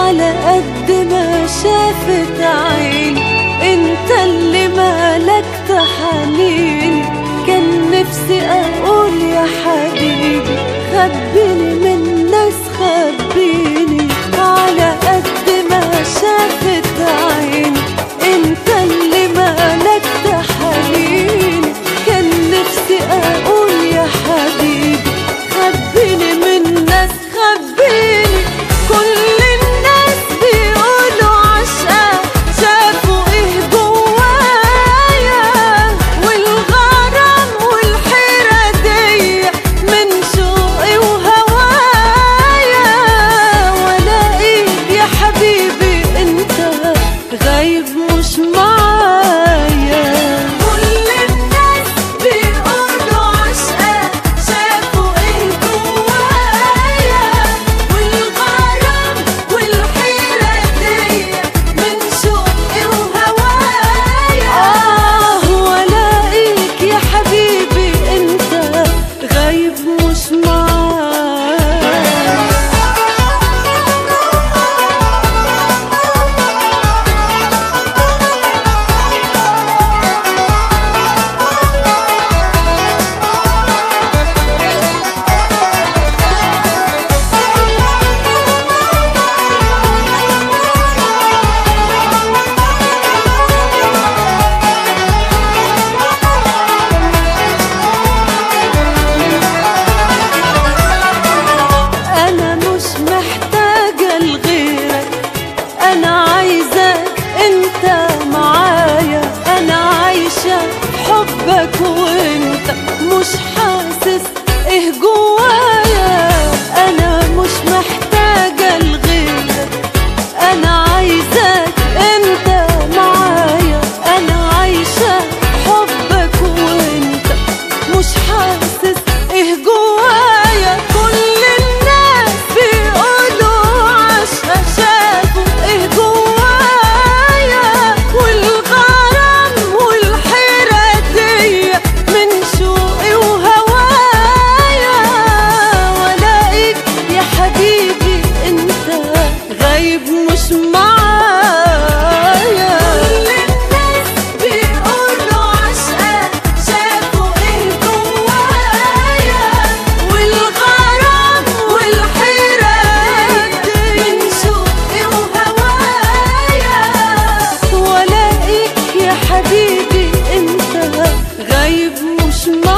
على قد ما شافت عيني انت اللي ملكت حنيني. كان نفسي اقول يا حبيبي خبيني من ناس خبيني. على قد ما شافت عيني انت اللي ملكت حنيني. كان نفسي اقول يا حبيبي خبيني من ناس خبيني. كل الناس بيقولوا عشقة شافوا ايه جوايا، والغرام والحيرة دي من شوقي وهوايا. والاقيك يا حبيبي انت غايب مش معايا. كل الناس بيقولوا عشقة شافوا ايه جوايا، والغرام والحيرة دي من شوقي وهوايا. والاقيك يا حبيبي انت غايب مش معايا. أنا مش محتاجة لغيرك، أنا عايزاك أنت معايا. أنا عايشة حبك وأنت مش حاسس إيه جوايا. أنا مش محتاجة لغيرك، أنا عايزاك أنت معايا. أنا عايشة حبك وأنت مش حاسس إيه جوايا. كل الناس بيقولوا عشقة شافوا إيه جوايا، والغرام والحيرة دي من شوقي وهوايا. والاقيك يا حبيبي انت غايب مش معايا. كل الناس بيقولوا عشقة شافوا ايه جوايا، والغرام والحيرة دي من شوقي وهوايا. والاقيك يا حبيبي انت غايب مش معايا.